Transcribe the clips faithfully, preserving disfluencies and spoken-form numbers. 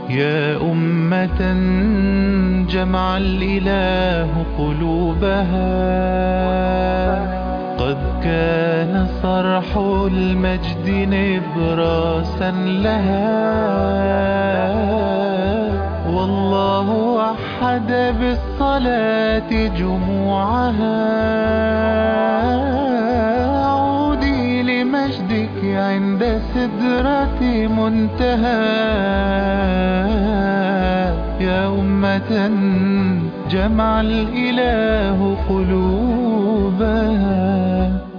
يا أمة جمع الإله قلوبها، قد كان صرح المجد نبراسا لها، والله وحد بالصلاة جموعها. عودي لمجدك عند سدرة منتهى، يا أمة جمع الإله قلوبها.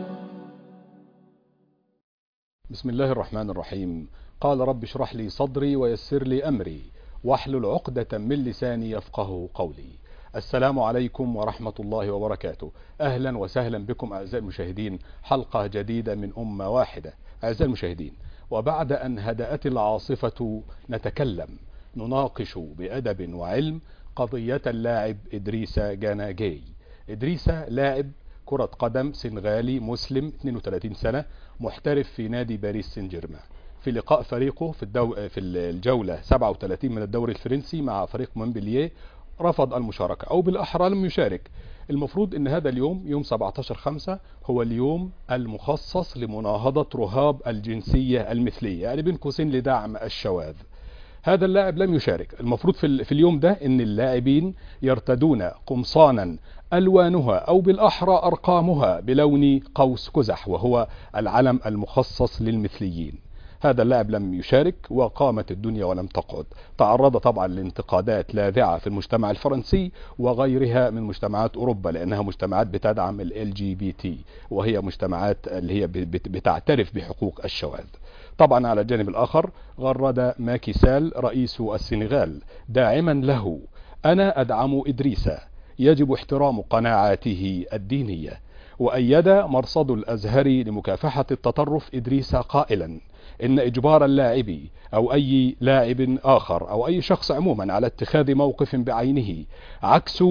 بسم الله الرحمن الرحيم. قال رب اشرح لي صدري ويسر لي أمري واحلل عقدة من لساني يفقه قولي. السلام عليكم ورحمة الله وبركاته. أهلا وسهلا بكم أعزائي المشاهدين، حلقة جديدة من أمة واحدة. أعزائي المشاهدين، وبعد أن هدأت العاصفة نتكلم نناقش بأدب وعلم قضية اللاعب إدريس جانا جاي. إدريس لاعب كرة قدم سنغالي مسلم اثنين وثلاثين سنة، محترف في نادي باريس سان جيرمان. في لقاء فريقه في, الدو... في الجولة سبعة وثلاثين من الدوري الفرنسي مع فريق مونبلييه رفض المشاركة، أو بالأحرى لم يشارك. المفروض أن هذا اليوم يوم سبعة عشر خمسة هو اليوم المخصص لمناهضة رهاب الجنسية المثلية، يعني بين قوسين لدعم الشواذ. هذا اللاعب لم يشارك. المفروض في, في اليوم ده أن اللاعبين يرتدون قمصانا ألوانها أو بالأحرى أرقامها بلون قوس قزح، وهو العلم المخصص للمثليين. هذا اللاعب لم يشارك وقامت الدنيا ولم تقعد. تعرض طبعا لانتقادات لاذعة في المجتمع الفرنسي وغيرها من مجتمعات أوروبا، لأنها مجتمعات بتدعم ال جي بي تي، وهي مجتمعات اللي هي بتعترف بحقوق الشواذ. طبعا على الجانب الآخر غرد ماكي سال رئيس السنغال داعما له: أنا أدعم إدريس، يجب احترام قناعاته الدينية. وأيد مرصد الأزهري لمكافحة التطرف إدريس قائلا: إن إجبار اللاعب أو أي لاعب آخر أو أي شخص عموما على اتخاذ موقف بعينه عكس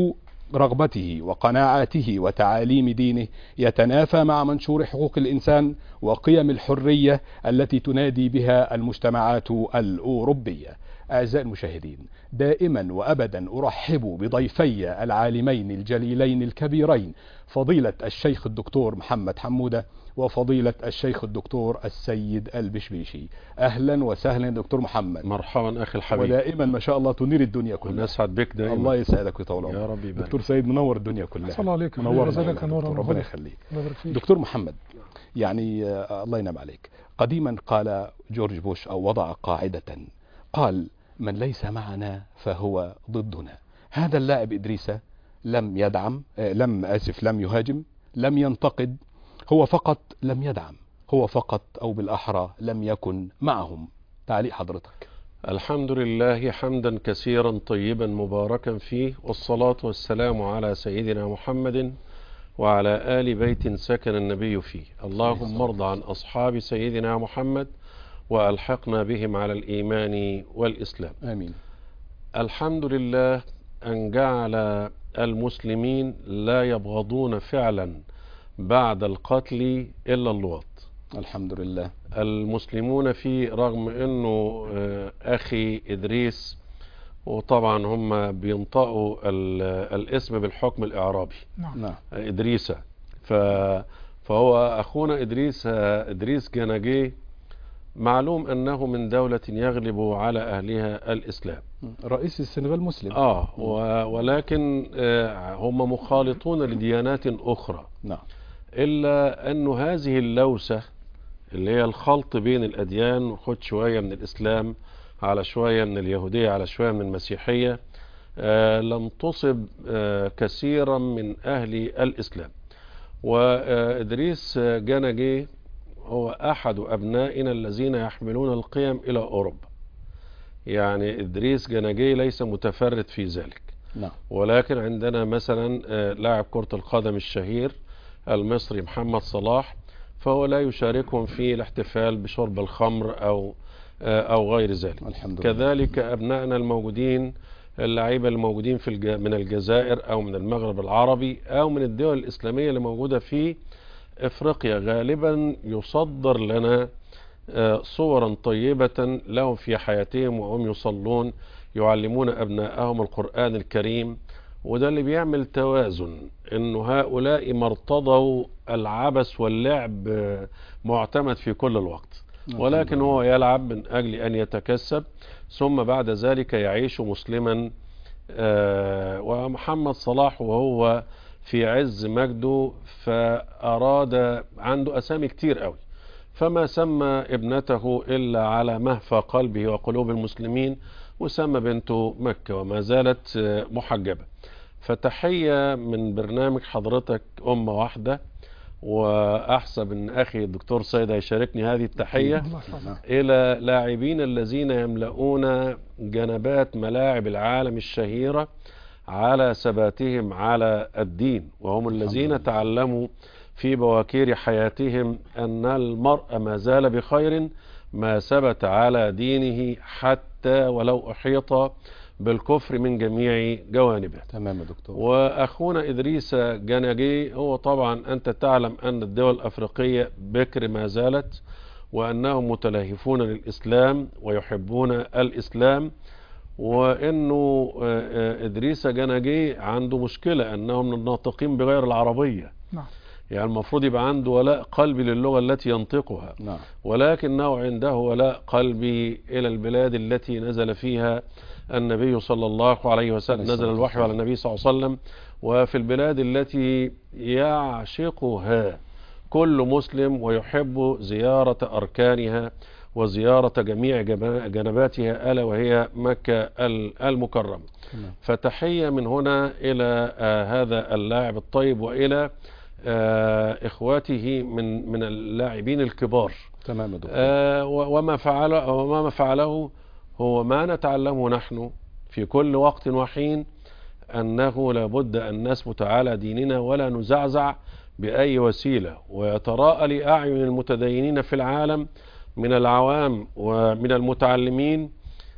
رغبته وقناعاته وتعاليم دينه يتنافى مع منشور حقوق الإنسان وقيم الحرية التي تنادي بها المجتمعات الأوروبية. أعزائي المشاهدين، دائما وأبدا أرحب بضيفي العالمين الجليلين الكبيرين، فضيلة الشيخ الدكتور محمد حمودة وفضيلة الشيخ الدكتور السيد البشبيشي. أهلا وسهلا دكتور محمد. مرحبا أخي الحبيب. ودائما ما شاء الله تنير الدنيا كلها. ونسعد بك دائما. الله يسعدك ويطول عمرك يا رب يبارك. دكتور سيد منور الدنيا كلها. صلى الله عليك. منور ربنا يخليك. يخليك. دكتور محمد، يعني آه الله ينعم عليك. قديما قال جورج بوش أو وضع قاعدة، قال: من ليس معنا فهو ضدنا. هذا اللاعب إدريس لم يدعم آه لم آسف لم يهاجم، لم ينتقد، هو فقط لم يدعم، هو فقط أو بالأحرى لم يكن معهم. تعليق حضرتك. الحمد لله حمدا كثيرا طيبا مباركا فيه، والصلاة والسلام على سيدنا محمد وعلى آل بيت سكن النبي فيه. اللهم ارض عن أصحاب سيدنا محمد وألحقنا بهم على الإيمان والإسلام. آمين. الحمد لله أن جعل المسلمين لا يبغضون فعلا بعد القتل إلا اللواط. الحمد لله. المسلمون فيه، رغم أنه أخي إدريس، وطبعا هم بينطقوا الاسم بالحكم الإعرابي. نعم. إدريس. فهو أخونا إدريس إدريس جانا جاي، معلوم أنه من دولة يغلب على أهلها الإسلام. رئيس السنغال مسلم. آه ولكن هم مخالطون لديانات أخرى. نعم. إلا أن هذه اللوسة اللي هي الخلط بين الأديان، وخد شوية من الإسلام على شوية من اليهودية على شوية من المسيحية، آه لم تصب آه كثيرا من أهل الإسلام. وإدريس جانا جاي هو أحد أبنائنا الذين يحملون القيم إلى أوروبا. يعني إدريس جانا جاي ليس متفرد في ذلك. نعم. ولكن عندنا مثلا آه لاعب كرة القدم الشهير المصري محمد صلاح، فهو لا يشاركهم في الاحتفال بشرب الخمر أو أو غير ذلك. الحمد لله. كذلك أبنائنا الموجودين، اللعيبة الموجودين في الج... من الجزائر أو من المغرب العربي أو من الدول الإسلامية اللي موجودة في إفريقيا، غالبا يصدر لنا صورا طيبة لهم في حياتهم وهم يصلون، يعلمون أبنائهم القرآن الكريم. وده اللي بيعمل توازن، انه هؤلاء ما ارتضوا العبث واللعب معتمد في كل الوقت، ولكن هو يلعب من أجل أن يتكسب، ثم بعد ذلك يعيش مسلما. ومحمد صلاح وهو في عز مجده فأراد، عنده أسامي كتير قوي، فما سمى ابنته إلا على مهفى قلبه وقلوب المسلمين، وسمى بنته مكة وما زالت محجبة. فتحية من برنامج حضرتك أمة واحدة، وأحسب أن أخي الدكتور سيد هيشاركني هذه التحية إلى لاعبين الذين يملؤون جنبات ملاعب العالم الشهيرة على ثباتهم على الدين، وهم الذين تعلموا في بواكير حياتهم أن المرء ما زال بخير ما ثبت على دينه حتى ولو أحيط بالكفر من جميع جوانبه. تمام يا دكتور. وأخونا إدريس جناجي، هو طبعا أنت تعلم أن الدول الأفريقية بكر ما زالت، وأنهم متلهفون للإسلام ويحبون الإسلام، وأنه إدريس جناجي عنده مشكلة أنه من الناطقين بغير العربية. نعم. يعني المفروض يبقى عنده ولاء قلبي للغة التي ينطقها. نعم. ولكنه عنده ولاء قلبي إلى البلاد التي نزل فيها النبي صلى الله عليه وسلم، نزل الوحي على النبي صلى الله عليه وسلم، وفي البلاد التي يعشقها كل مسلم ويحب زيارة أركانها وزيارة جميع جنباتها، ألا وهي مكة المكرمة. فتحية من هنا إلى آه هذا اللاعب الطيب، وإلى آه إخواته من من اللاعبين الكبار. تمام يا دكتور. آه وما فعله وما فعله هو ما نتعلمه نحن في كل وقت وحين، أنه لابد أن نثبت على ديننا ولا نزعزع بأي وسيلة، ويتراءى لأعين المتدينين في العالم من العوام ومن المتعلمين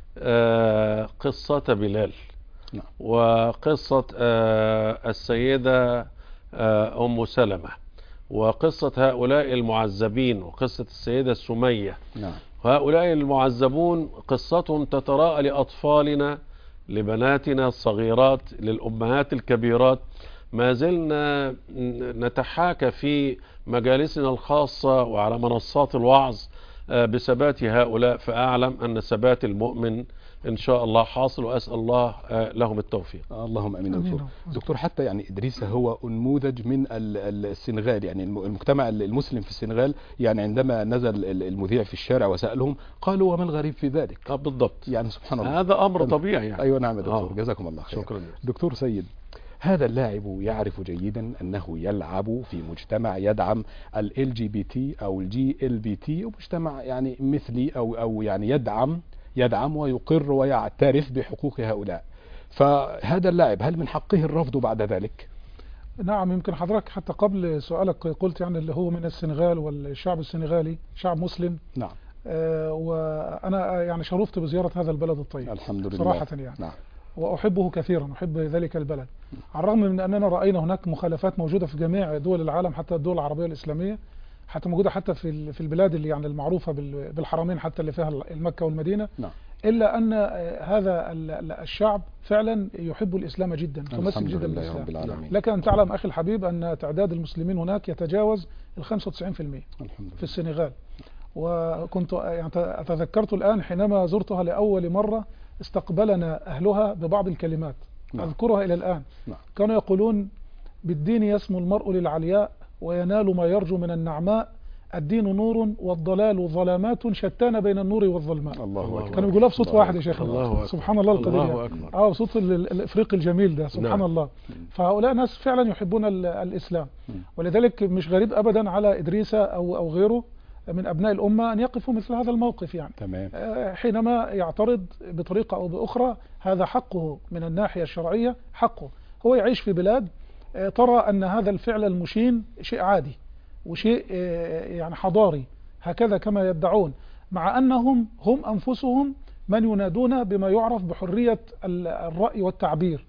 آه قصة بلال. نعم. وقصة آه السيدة آه أم سلمة، وقصة هؤلاء المعذبين، وقصة السيدة سمية. نعم. هؤلاء المعذبون قصتهم تتراءى لأطفالنا، لبناتنا الصغيرات، للأمهات الكبيرات. ما زلنا نتحاكى في مجالسنا الخاصة وعلى منصات الوعظ بثبات هؤلاء، فأعلم أن ثبات المؤمن إن شاء الله حاصل، وأسأل الله لهم التوفيق. اللهم أمين. دكتور دكتور حتى يعني إدريس هو نموذج من السنغال، يعني المجتمع المسلم في السنغال، يعني عندما نزل المذيع في الشارع وسألهم قالوا وما الغريب في ذلك؟ آه بالضبط، يعني سبحان الله، هذا أمر طبيعي يعني. أيوة نعم يا دكتور. آه. جزاكم الله خير. شكرا. دكتور سيد، هذا اللاعب يعرف جيدا أنه يلعب في مجتمع يدعم ال جي بي تي أو الجي ال بي تي، ومجتمع يعني مثلي أو أو يعني يدعم يدعم ويقر ويعترف بحقوق هؤلاء. فهذا اللاعب هل من حقه الرفض بعد ذلك؟ نعم. يمكن حضرتك حتى قبل سؤالك قلت يعني اللي هو من السنغال، والشعب السنغالي شعب مسلم. نعم. آه وأنا يعني شرفت بزيارة هذا البلد الطيب الحمد لله صراحة يعني. نعم. وأحبه كثيرا، أحب ذلك البلد، على الرغم من أننا رأينا هناك مخالفات موجودة في جميع دول العالم، حتى الدول العربية الإسلامية، حتى موجودة حتى في في البلاد اللي يعني المعروفة بالحرمين، حتى اللي فيها المكة والمدينة. نعم. إلا أن هذا الشعب فعلا يحب الإسلام جدا، متمسك جدا بالإسلام. لك أن تعلم أخي الحبيب أن تعداد المسلمين هناك يتجاوز ال خمسة وتسعين بالمئة في السنغال. وكنت يعني تذكرت الآن حينما زرتها لأول مرة استقبلنا أهلها ببعض الكلمات. نعم. أذكرها إلى الآن. نعم. كانوا يقولون بالدين يسمو المرء للعلياء وينال ما يرجو من النعماء، الدين نور والضلال ظلامات شتان بين النور والظلماء. الله أكبر. كانوا يقولوا بصوت واحد يا شيخ. الله سبحان الله القدير. الله أكبر. اه صوت الافريقي الجميل ده سبحان. نعم. الله. فهؤلاء ناس فعلا يحبون الإسلام، ولذلك مش غريب أبدا على إدريس أو أو غيره من أبناء الأمة أن يقفوا مثل هذا الموقف يعني. تمام. حينما يعترض بطريقة أو بأخرى، هذا حقه من الناحية الشرعية، حقه. هو يعيش في بلاد ترى أن هذا الفعل المشين شيء عادي وشيء يعني حضاري هكذا كما يدعون، مع أنهم هم أنفسهم من ينادون بما يعرف بحرية الرأي والتعبير.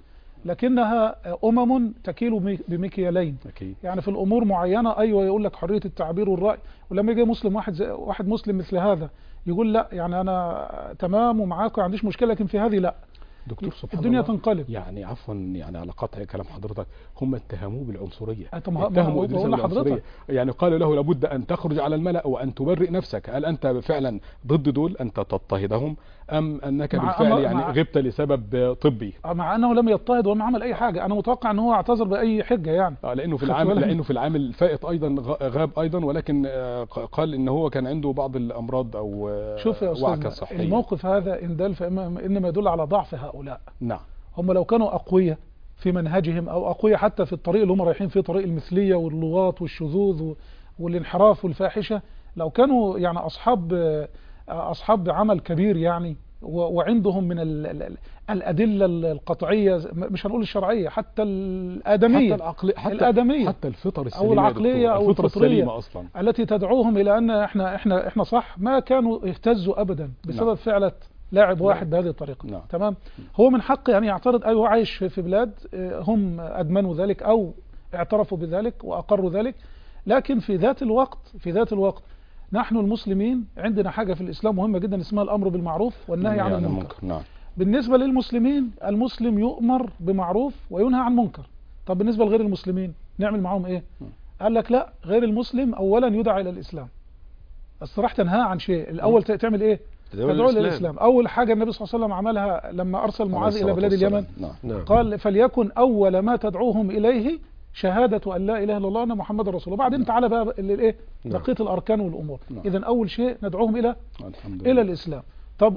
لكنها أمم تكيل بمكيالين. أكيد. يعني في الأمور معينة أيوة يقول لك حرية التعبير والرأي، ولما يجي مسلم واحد زي واحد مسلم مثل هذا يقول لا يعني أنا تمام ومعاك ما عنديش مشكلة، لكن في هذه لا، دكتور سبحان الدنيا الله تنقلب. يعني عفوا يعني على قطع كلام حضرتك، هم اتهموه بالعنصريه، اتهموا إدريس بالعنصريه، يعني قالوا له لابد ان تخرج على الملأ وان تبرئ نفسك، هل انت فعلا ضد دول انت تضطهدهم ام انك بالفعل يعني غبت لسبب طبي؟ مع انه لم يضطهد وما عمل اي حاجه، انا متوقع ان هو اعتذر باي حجه يعني. اه لانه في العام لانه في العام الفائت ايضا غاب ايضا، ولكن قال ان هو كان عنده بعض الامراض او شوف يا وعكه صحيه. الموقف هذا ان دل فانما يدل على ضعف هؤلاء. نعم. هم لو كانوا أقوياء في منهجهم أو أقوياء حتى في الطريق اللي هم رايحين فيه، طريق المثلية واللواط والشذوذ والانحراف والفاحشة، لو كانوا يعني أصحاب أصحاب عمل كبير يعني وعندهم من الأدلة القطعية، مش هنقول الشرعية، حتى الآدمية، حتى العقل حتى الآدمية حتى الفطر السليمة أو العقلية أو الفطر السليمة أصلا التي تدعوهم إلى أن إحنا إحنا إحنا صح، ما كانوا يهتزوا أبدا بسبب نعم. فعلة لاعب واحد بهذه الطريقة. نعم. تمام. هو من حقه يعني يعترض، أيوه عايش في بلاد هم أدمنوا ذلك أو اعترفوا بذلك وأقروا ذلك، لكن في ذات الوقت في ذات الوقت نحن المسلمين عندنا حاجة في الإسلام مهمة جدا اسمها الأمر بالمعروف والنهي عن المنكر. نعم. بالنسبة للمسلمين المسلم يؤمر بمعروف وينهى عن منكر. طب بالنسبة لغير المسلمين نعمل معهم إيه؟ قال لك لا، غير المسلم أولا يدعى إلى الإسلام. الصراحة تنهى عن شيء، الأول تعمل إيه؟ تدعو إلى الإسلام. أول حاجة النبي صلى الله عليه وسلم عملها لما أرسل معاذ إلى بلاد اليمن، نعم. قال فليكن أول ما تدعوهم إليه شهادة أن لا إله إلا الله أن محمد رسول الله. بعدين تعالى بقى الإيه؟ بقية الأركان والأمور. إذا أول شيء ندعوهم إلى إلى الإسلام. طب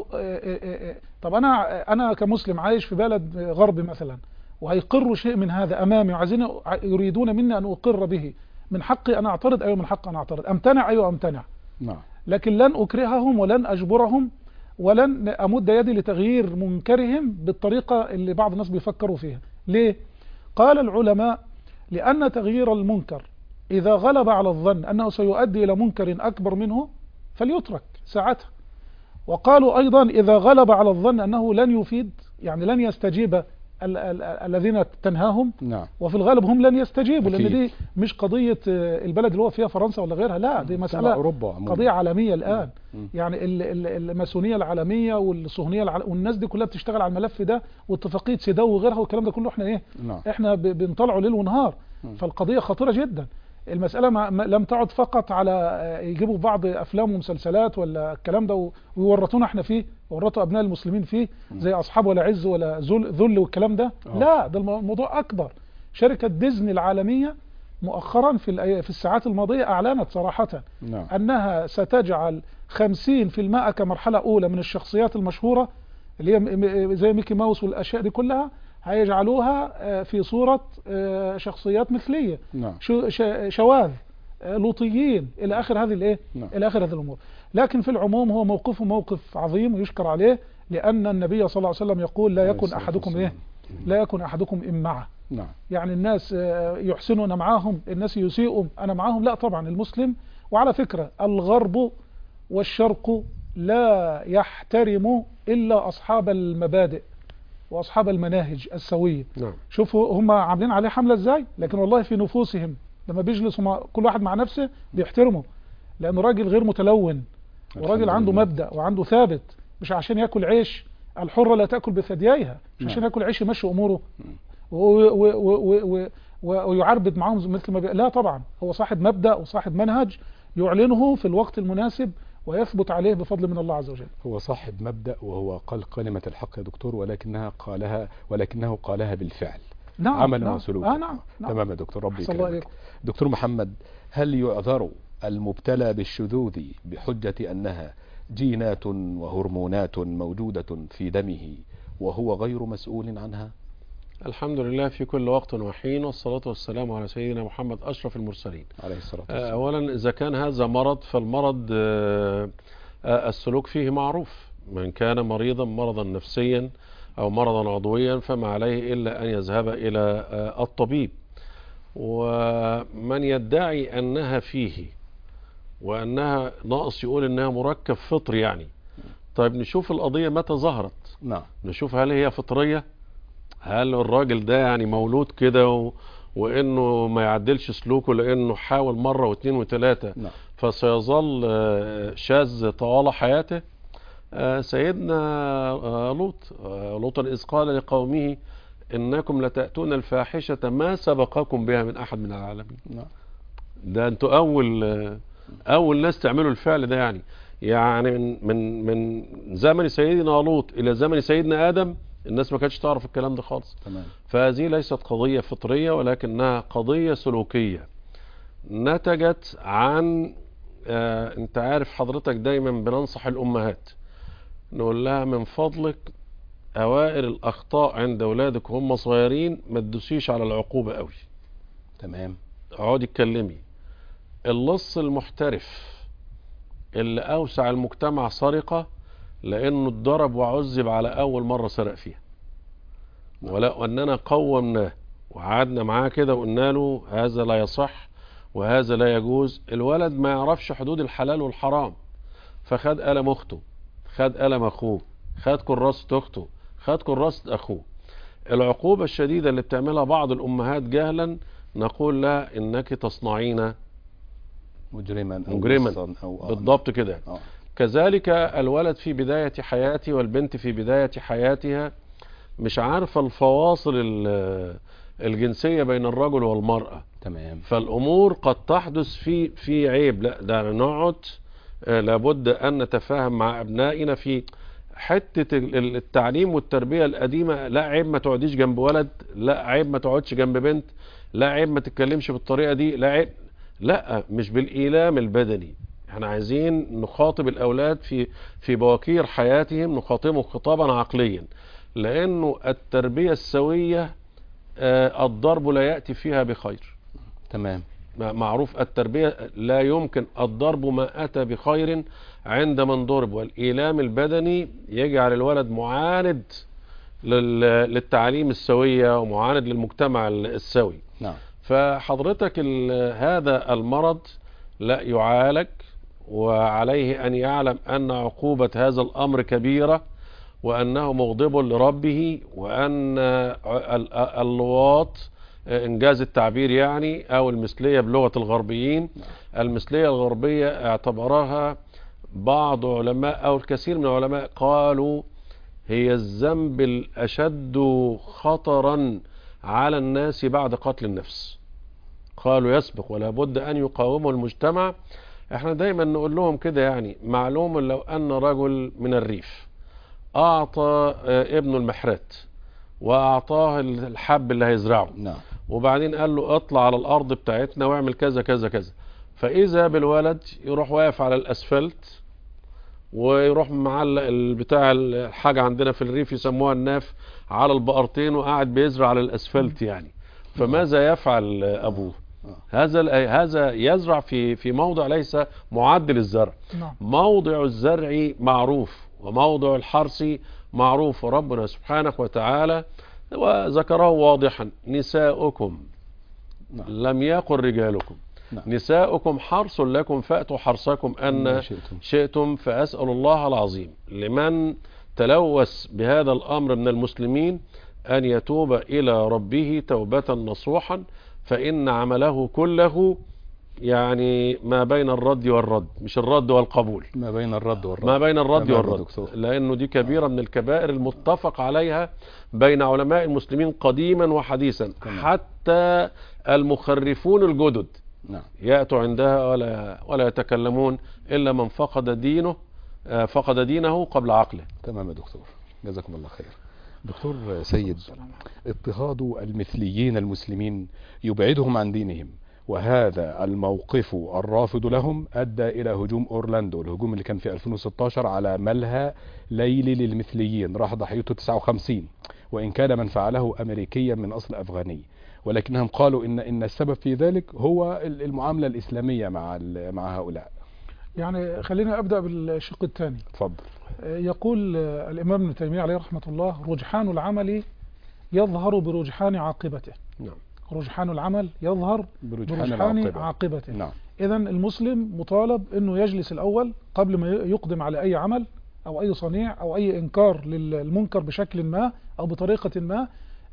طب أنا أنا كمسلم عايش في بلد غربي مثلا، وهيقروا شيء من هذا أمامي وعايزين يريدون مني أن أقر به، من حقي أن أعترض؟ أيوة من حقي أن أعترض. أمتنع؟ أيوة أمتنع. نعم. لكن لن أكرههم ولن أجبرهم ولن أمد يدي لتغيير منكرهم بالطريقة اللي بعض الناس بيفكروا فيها. ليه؟ قال العلماء لأن تغيير المنكر إذا غلب على الظن أنه سيؤدي إلى منكر أكبر منه فليترك ساعتها. وقالوا أيضا إذا غلب على الظن أنه لن يفيد، يعني لن يستجيب ال ال الذين تنهاهم، نعم. وفي الغالب هم لن يستجيبوا، لأن دي مش قضية البلد اللي هو فيها فرنسا ولا غيرها، لا دي مسألة أوروبا قضية عالمية الآن. م. يعني الماسونية العالمية والصهيونية العالمية والناس دي كلها بتشتغل على الملف ده، واتفاقية سيداو وغيرها والكلام ده كله احنا ايه نعم. احنا بنطلعه ليل ونهار. م. فالقضية خطيرة جدا. المسألة ما لم تعد فقط على يجيبوا بعض أفلام ومسلسلات ولا الكلام ده ويورطونا احنا فيه، ويورطوا أبناء المسلمين فيه زي أصحاب ولا عز ولا ذل والكلام ده. أوه. لا، ده الموضوع أكبر. شركة ديزني العالمية مؤخرا في في الساعات الماضية أعلنت صراحة نعم. أنها ستجعل خمسين بالمئة كمرحلة أولى من الشخصيات المشهورة اللي هي زي ميكي ماوس والأشياء دي كلها، هيجعلوها في صورة شخصيات مثلية. نعم. شواذ، لوطيين، إلى آخر هذه الإيه؟ نعم. إلى آخر هذه الأمور. لكن في العموم هو موقفه موقف عظيم ويشكر عليه، لأن النبي صلى الله عليه وسلم يقول لا يكن أحدكم إيه؟ لا يكن أحدكم إمعة. نعم. يعني الناس يحسنوا أنا معاهم، الناس يسيئوا أنا معاهم، لا طبعا المسلم. وعلى فكرة الغرب والشرق لا يحترم إلا أصحاب المبادئ وأصحاب المناهج السوية. نعم. شوفوا هم عاملين عليه حملة ازاي، لكن والله في نفوسهم لما بيجلسوا كل واحد مع نفسه بيحترمه، لأنه راجل غير متلون وراجل عنده مبدأ وعنده ثابت، مش عشان يأكل عيش. الحرة لا تأكل بثدييها، مش عشان يأكل عيش يمشي أموره ويعربد معهم مثل ما بي... لا طبعا، هو صاحب مبدأ وصاحب منهج يعلنه في الوقت المناسب ويثبت عليه بفضل من الله عز وجل. هو صاحب مبدأ وهو قال كلمة الحق يا دكتور، ولكنها قالها ولكنه قالها بالفعل. نعم. عملا نعم. وسلوكا. آه نعم. نعم. تمام يا دكتور، ربي يكرمك. دكتور محمد، هل يعذر المبتلى بالشذوذ بحجة أنها جينات وهرمونات موجودة في دمه وهو غير مسؤول عنها؟ الحمد لله في كل وقت وحين، والصلاة والسلام على سيدنا محمد أشرف المرسلين عليه الصلاة والسلام. أولا إذا كان هذا مرض فالمرض السلوك فيه معروف. من كان مريضا مرضا نفسيا أو مرضا عضويا فما عليه إلا أن يذهب إلى الطبيب. ومن يدعي أنها فيه وأنها ناقص يقول أنها مركب فطري يعني. طيب نشوف القضية متى ظهرت. نعم. نشوف هل هي فطرية هل الراجل ده يعني مولود كده و... وانه ما يعدلش سلوكه لانه حاول مرة واثنين وثلاثة نعم. فسيظل شاذ طوال حياته؟ سيدنا لوط لوطا إذ قال لقومه إنكم لتأتون الفاحشة ما سبقكم بها من أحد من العالمين. نعم. ده أنتوا أول أول ناس تعملوا الفعل ده. يعني يعني من من من زمن سيدنا لوط إلى زمن سيدنا آدم الناس ما كانتش تعرف الكلام ده خالص. تمام. فهذه ليست قضية فطرية ولكنها قضية سلوكية نتجت عن آه أنت عارف حضرتك دايما بننصح الأمهات نقول لها من فضلك اوائل الاخطاء عند اولادك وهم صغيرين ما تدوسيش على العقوبة قوي. تمام. اقعدي اتكلمي. اللص المحترف اللي اوسع المجتمع سرقة لانه اتضرب وعذب على اول مرة سرق فيها، ولو اننا قومناه وقعدنا معاه كده وقلنا له هذا لا يصح وهذا لا يجوز، الولد ما يعرفش حدود الحلال والحرام، فخد قلم اخته، خد قلم اخوه، خد كراسة اخته، خد كراسة اخوه. العقوبة الشديدة اللي بتعملها بعض الامهات جهلا نقول لها انك تصنعين مجرما او مجرما أو بالضبط كده. أوه. كذلك الولد في بداية حياته والبنت في بداية حياتها مش عارفة الفواصل الجنسية بين الرجل والمرأة. تمام. فالامور قد تحدث في في عيب، لا ده نقعد لابد أن نتفاهم مع أبنائنا في حتة التعليم والتربية القديمة. لا عيب ما تقعديش جنب ولد، لا عيب ما تقعدش جنب بنت، لا عيب ما تتكلمش بالطريقة دي، لا عيب، لا مش بالإيلام البدني. احنا عايزين نخاطب الأولاد في في بواكير حياتهم، نخاطبهم خطابا عقليا، لأنه التربية السوية آه الضرب لا يأتي فيها بخير. تمام. معروف التربية لا يمكن الضرب ما أتى بخير عند من ضرب، والإيلام البدني يجعل الولد معاند للتعليم السوية ومعاند للمجتمع السوي. نعم. فحضرتك هذا المرض لا يعالج، وعليه أن يعلم أن عقوبة هذا الأمر كبيرة وأنه مغضب لربه، وأن اللواط انجاز التعبير يعني او المثلية بلغة الغربيين، المثلية الغربية اعتبرها بعض علماء او الكثير من العلماء قالوا هي الذنب الاشد خطرا على الناس بعد قتل النفس. قالوا يسبق ولا بد ان يقاومه المجتمع. احنا دايما نقول لهم كده، يعني معلوم لو ان رجل من الريف اعطى ابنه المحرات واعطاه الحب اللي هيزرعه، نعم، وبعدين قال له اطلع على الارض بتاعتنا واعمل كذا كذا كذا، فاذا بالولد يروح واقف على الاسفلت ويروح معلق البتاع الحاجة عندنا في الريف يسموها الناف على البقرتين وقاعد بيزرع على الاسفلت يعني. فماذا يفعل ابوه؟ هذا هذا يزرع في في موضع ليس معد للزرع. موضع الزرع معروف وموضع الحرث معروف، وربنا سبحانه وتعالى وذكره واضحا: نساؤكم لم يقل رجالكم، نساؤكم حرث لكم فأتوا حرثكم أن شئتم. فأسأل الله العظيم لمن تلوث بهذا الأمر من المسلمين أن يتوب إلى ربه توبة نصوحا، فإن عمله كله يعني ما بين الرد والرد، مش الرد والقبول، ما بين الرد والرد، ما بين الرد والرد، لأنه دي كبيرة من الكبائر المتفق عليها بين علماء المسلمين قديما وحديثا. حتى المخرفون الجدد يأتوا عندها ولا ولا يتكلمون إلا من فقد دينه فقد دينه قبل عقله. تمام يا دكتور، جزاكم الله خير. دكتور سيد، اضطهاد المثليين المسلمين يبعدهم عن دينهم، وهذا الموقف الرافض لهم أدى إلى هجوم أورلاندو، الهجوم اللي كان في ألفين وستة عشر على ملهى ليلي للمثليين، راح ضحيته تسعة وخمسين، وإن كان من فعله أمريكيا من أصل أفغاني، ولكنهم قالوا إن إن السبب في ذلك هو المعاملة الإسلامية مع مع هؤلاء. يعني خلينا أبدأ بالشق الثاني. اتفضل. يقول الإمام ابن تيمية عليه رحمة الله: رجحان العمل يظهر برجحان عاقبته. نعم. رجحان العمل يظهر برجحان, برجحان عاقبته. عاقبته. نعم. إذن المسلم مطالب أنه يجلس الأول قبل ما يقدم على أي عمل أو أي صنيع أو أي إنكار للمنكر بشكل ما أو بطريقة ما،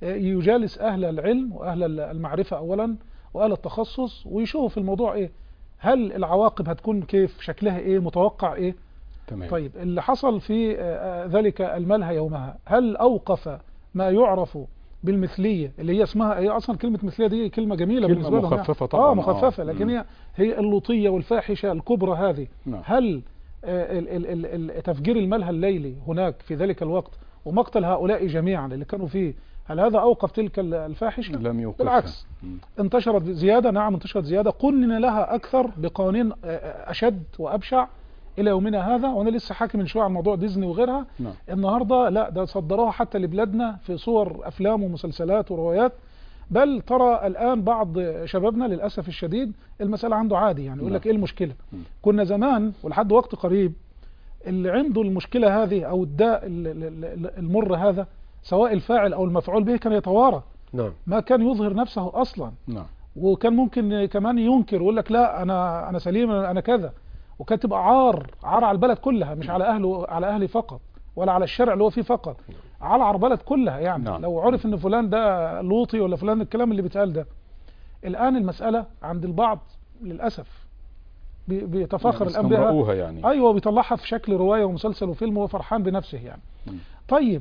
يجالس أهل العلم وأهل المعرفة أولا وأهل التخصص ويشوفوا في الموضوع إيه، هل العواقب هتكون كيف، شكلها إيه، متوقع إيه. تمام. طيب اللي حصل في ذلك الملهى يومها، هل أوقف ما يعرف بالمثلية اللي هي اسمها، هي أصلا كلمة مثلية دي كلمة جميلة كلمة بالنسبة لهم مخففة طبعا. آه مخففة، آه. لكن هي هي اللوطية والفاحشة الكبرى هذه. نعم. هل ال ال ال تفجير الملهى الليلي هناك في ذلك الوقت ومقتل هؤلاء جميعا اللي كانوا فيه، هل هذا أوقف تلك الفاحشة؟ لم يوقف. بالعكس، انتشرت زيادة. نعم انتشرت زيادة، قنن لها أكثر بقوانين أشد وأبشع إلى يومنا هذا. وأنا لسه حاكي من شوية عن موضوع ديزني وغيرها. نعم. النهاردة لا، ده صدروها حتى لبلادنا في صور أفلام ومسلسلات وروايات. بل ترى الآن بعض شبابنا للأسف الشديد المسألة عنده عادي، يعني يقول لك إيه المشكلة؟ كنا زمان ولحد وقت قريب اللي عنده المشكلة هذه أو الداء المر هذا، سواء الفاعل أو المفعول به، كان يتوارى. نعم. ما كان يظهر نفسه أصلا. نعم. وكان ممكن كمان ينكر ويقول لك لا أنا أنا سليم أنا كذا، وكانت تبقى عار عار على البلد كلها، مش على أهله على أهلي فقط ولا على الشارع اللي هو فيه فقط، على على البلد كلها يعني. نعم. لو عرف إن فلان ده لوطي ولا فلان الكلام اللي بيتقال ده. الآن المسألة عند البعض للأسف بيتفاخر الآن بها يعني. أيوة، بيطلعها في شكل رواية ومسلسل وفيلم وفرحان بنفسه يعني. م. طيب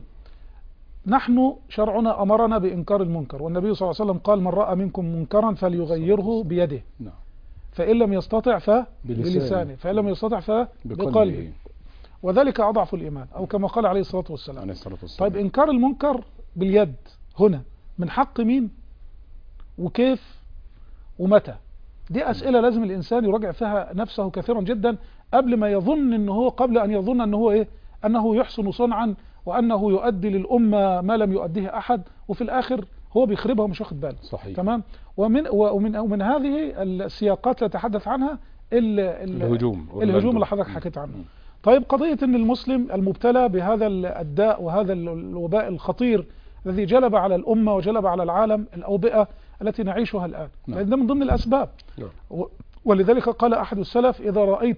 نحن شرعنا أمرنا بإنكار المنكر، والنبي صلى الله عليه وسلم قال من رأى منكم منكرا فليغيره بيده. نعم. فإن لم يستطع فبلسانه، فإن لم يستطع فبقلبه، وذلك أضعف الإيمان، أو كما قال عليه الصلاة والسلام. عليه الصلاة والسلام. طيب إنكار المنكر باليد هنا من حق مين وكيف ومتى؟ دي أسئلة لازم الإنسان يراجع فيها نفسه كثيرا جدا قبل ما يظن أنه هو قبل أن يظن أنه هو إيه أنه يحسن صنعا وأنه يؤدي للأمة ما لم يؤديه أحد، وفي الآخر هو بيخربها ومش واخد باله. صحيح. تمام. ومن ومن ومن هذه السياقات اللي تحدث عنها ال ال الهجوم الهجوم اللي حضرتك حكيت عنه. م. طيب قضية أن المسلم المبتلى بهذا الداء وهذا الوباء الخطير الذي جلب على الأمة وجلب على العالم الأوبئة التي نعيشها الآن، نعم. لأن ده من ضمن الأسباب. نعم. ولذلك قال أحد السلف إذا رأيت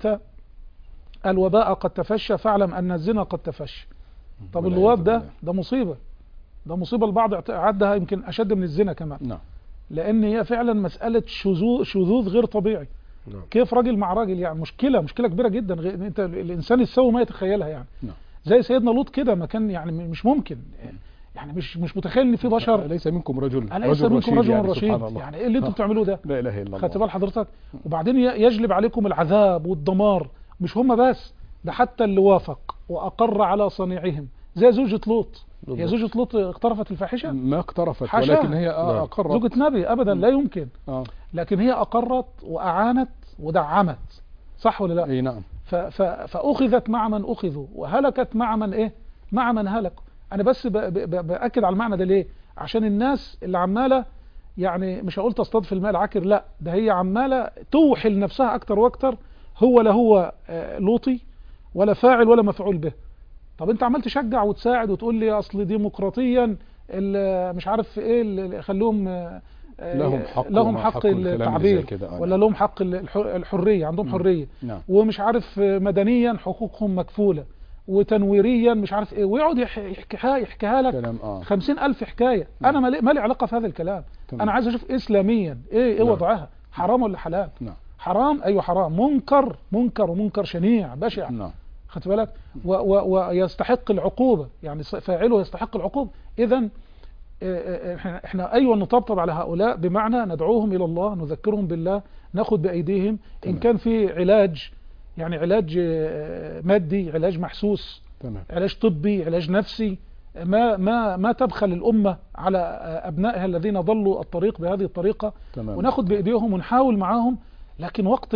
الوباء قد تفشى فاعلم أن الزنا قد تفشى. طب الوباء ده ده مصيبة، ده مصيبة البعض عدها يمكن أشد من الزنا كمان. نعم. لأن هي فعلا مسألة شذوذ شذوذ غير طبيعي. نعم. كيف راجل مع راجل يعني مشكلة مشكلة كبيرة جدا، غير انت الإنسان السوي ما يتخيلها يعني. نعم. زي سيدنا لوط كده، ما كان يعني مش ممكن يعني مش مش متخيل ان في بشر. ليس منكم رجل ليس رجل منكم رجل يعني رشيد يعني, يعني ايه اللي انتم بتعملوه ده؟ لا اله الا الله. خدت بال حضرتك؟ وبعدين يجلب عليكم العذاب والدمار. مش هم بس، ده حتى اللي وافق واقر على صنيعهم زي زوجة لوط. هي زوجة لوط اقترفت الفاحشة؟ ما اقترفت حشا. ولكن هي اقرت. زوجة نبي ابدا لا يمكن. آه. لكن هي اقرت واعانت ودعمت، صح ولا لا؟ اي نعم. فاخذت مع من اخذوا وهلكت مع من ايه؟ مع من هلك. انا بس باكد على المعنى ده ليه؟ عشان الناس اللي عماله يعني مش هقول تصطاد في الماء العكر، لا ده هي عماله توحل نفسها اكتر واكتر. هو لا هو لوطي ولا فاعل ولا مفعول به. طب انت عمال تشجع وتساعد وتقول لي اصل ديمقراطيا مش عارف ايه اللي خلوهم لهم حق لهم حق التعبير ولا لهم حق الحريه، عندهم حريه. نعم. ومش عارف مدنيا حقوقهم مكفوله وتنويريا مش عارف ايه، ويقعد يحكيها يحكيها لك آه. خمسين ألف حكايه. مم. انا ما لي علاقه في هذا الكلام. تمام. انا عايز اشوف اسلاميا ايه ايه نعم. وضعها حرام ولا حلال؟ نعم. حرام، ايوه حرام، منكر منكر ومنكر شنيع بشع. نعم. خدت بالك؟ ويستحق العقوبه، يعني فاعله يستحق العقوبه. اذا احنا احنا ايوه نطبطب على هؤلاء بمعنى ندعوهم الى الله، نذكرهم بالله، ناخد بايديهم. تمام. ان كان في علاج يعني علاج مادي، علاج محسوس، تمام. علاج طبي، علاج نفسي، ما ما ما تبخل الأمة على أبنائها الذين ضلوا الطريق بهذه الطريقة. تمام. وناخد بإيديهم ونحاول معاهم. لكن وقت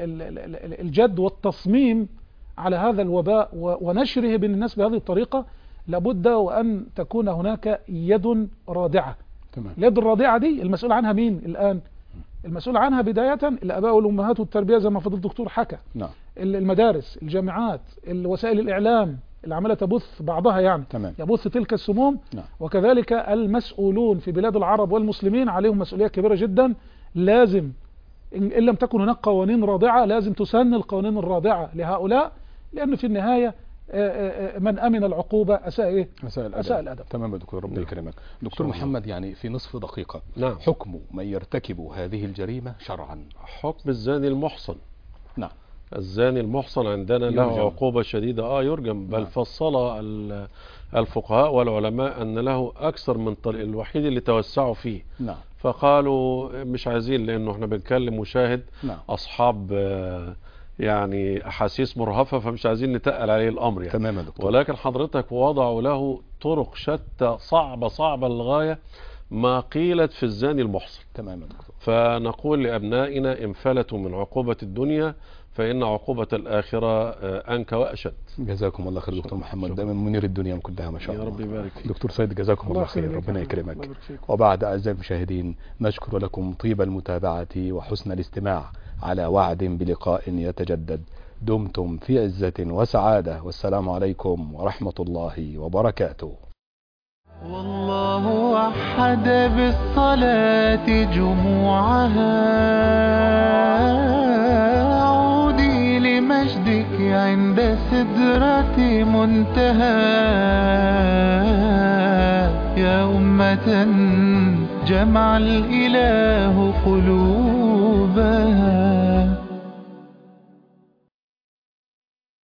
الجد والتصميم على هذا الوباء ونشره بين الناس بهذه الطريقة لابد وأن تكون هناك يد رادعة. تمام. اليد الرادعة دي المسؤول عنها مين الآن؟ المسؤول عنها بداية الآباء والأمهات والتربية زي ما فضل الدكتور حكى. نعم. المدارس، الجامعات، وسائل الإعلام اللي عمالة تبث بعضها يعني. تمام. يبث تلك السموم. نعم. وكذلك المسؤولون في بلاد العرب والمسلمين عليهم مسؤولية كبيرة جدا. لازم إن لم تكن هناك قوانين رادعة لازم تسن القوانين الرادعة لهؤلاء، لأن في النهاية من أمن العقوبة أساء إيه؟ أساء الأدب. أساء الأدب. تمام يا دكتور، ربنا يكرمك. دكتور محمد، يعني في نصف دقيقة، نعم. حكم من يرتكب هذه الجريمة شرعا؟ حكم الزاني المحصن. نعم. الزاني المحصن عندنا له يرجم. عقوبة شديدة، اه يرجم، بل نعم. فصل الفقهاء والعلماء أن له أكثر من طريق، الوحيد اللي توسعوا فيه. نعم. فقالوا مش عايزين، لأنه احنا بنكلم مشاهد نعم. أصحاب يعني أحاسيس مرهفة، فمش عايزين نتقل عليه الأمر يعني. تمام يا دكتور. ولكن حضرتك وضعوا له طرق شتى صعبة صعبة للغاية ما قيلت في الزاني المحصن. تمام يا دكتور. فنقول لأبنائنا إن فلتوا من عقوبة الدنيا فإن عقوبة الآخرة أنكى وأشد. جزاكم الله خير دكتور محمد، دائما منير الدنيا كلها ما شاء الله. يا رب يبارك فيك. دكتور سيد جزاكم الله خير، ربنا يكرمك. وبعد أعزائي المشاهدين، نشكر لكم طيب المتابعة وحسن الاستماع، على وعد بلقاء يتجدد. دمتم في عزة وسعادة، والسلام عليكم ورحمة الله وبركاته. والله وحد بالصلاة جموعها، عودي لمجدك عند سدرة منتهى. يا أمة جمع الإله قلوبها.